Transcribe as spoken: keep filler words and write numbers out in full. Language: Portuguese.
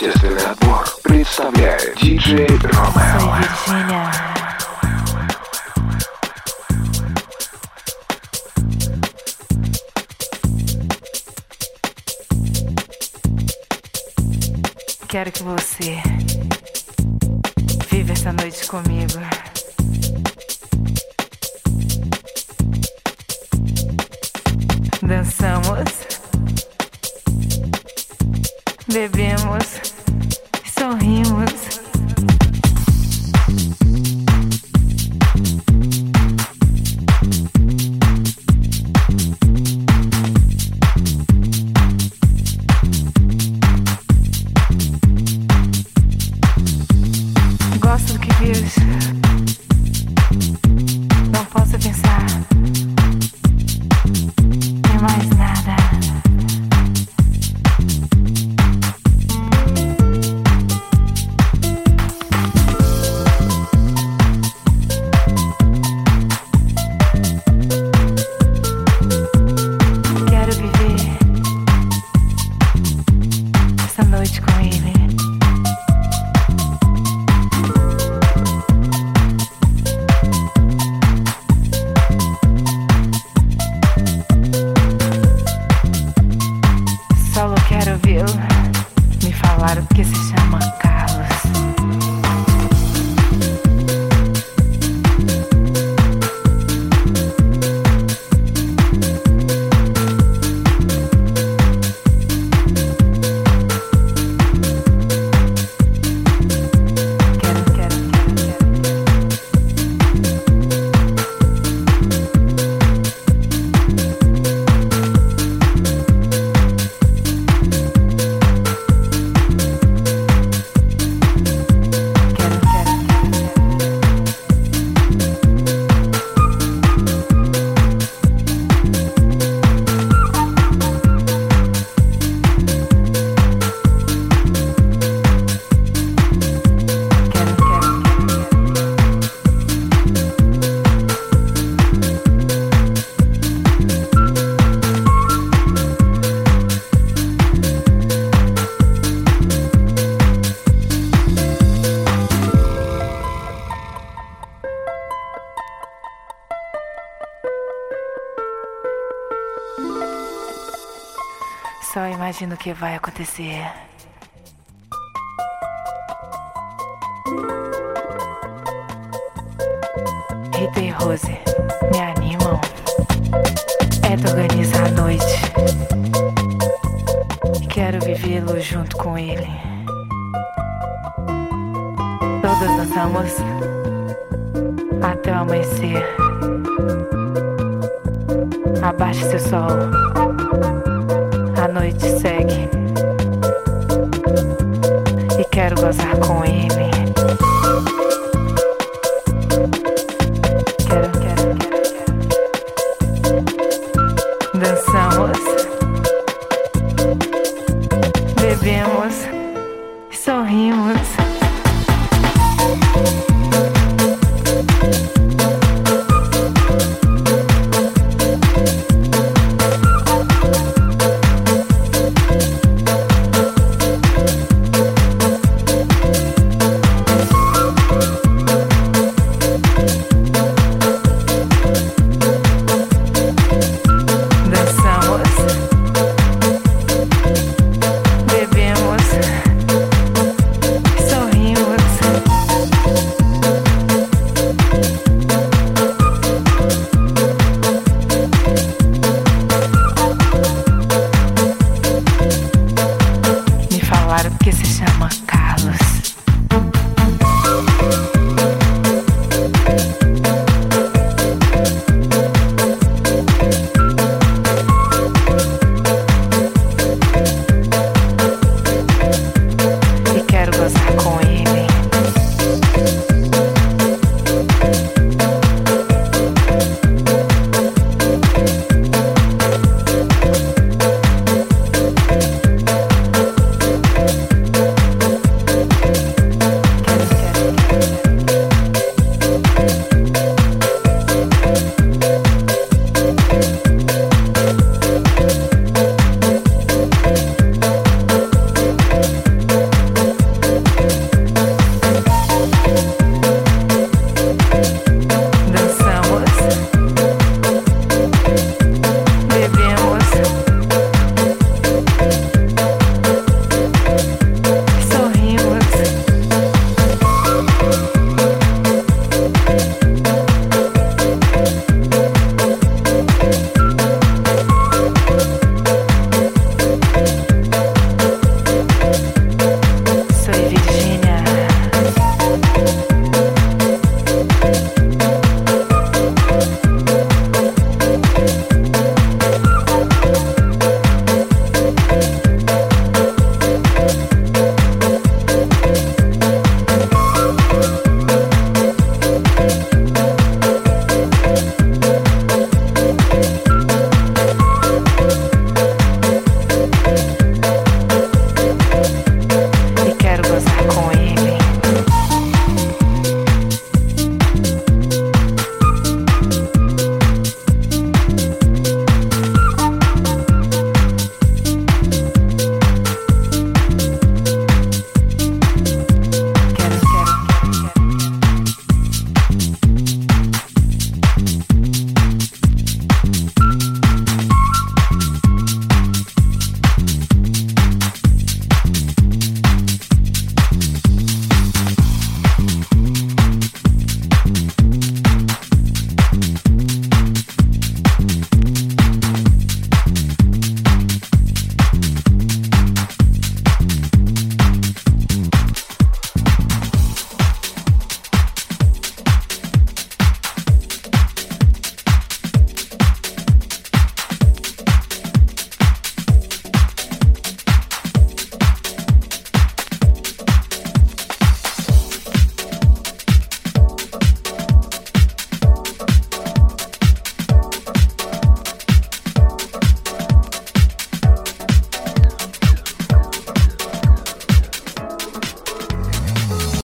Естественный отбор представляет диджей Ромео. Quero que você viva essa noite comigo. Dançamos, bebemos, sorrimos. Gosto do que fiz. Não posso pensar em mais nada. Quero viver essa noite com ele. Só quero ouvi-lo me falar o que se chama Carlos. Quero, quero, quero, Só imagino o que vai acontecer. Rita e Rose me animam. Ed organiza a noite. Quero vivê-lo junto com ele. Todas dançamos até o amanhecer. Abaixe seu sol. A noite segue e quero gozar com ele. Quero, quero, quero, quero. Dançamos, bebemos, sorrimos. Que se chama Carlos. E quero gozar com ele.